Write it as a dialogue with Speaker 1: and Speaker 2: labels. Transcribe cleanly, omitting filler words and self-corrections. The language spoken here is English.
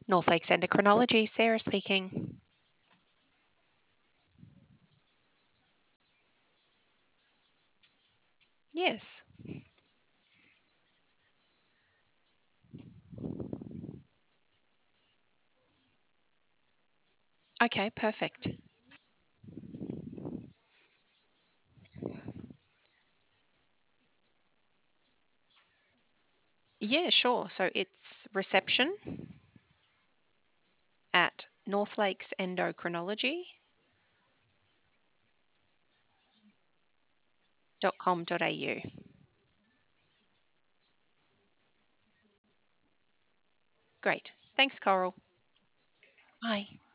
Speaker 1: North Lakes Endocrinology, Sarah speaking. Yes. Okay, perfect. Yeah, sure. So it's reception at North Lakes Endocrinology.com.au. Great. Thanks, Coral. Bye.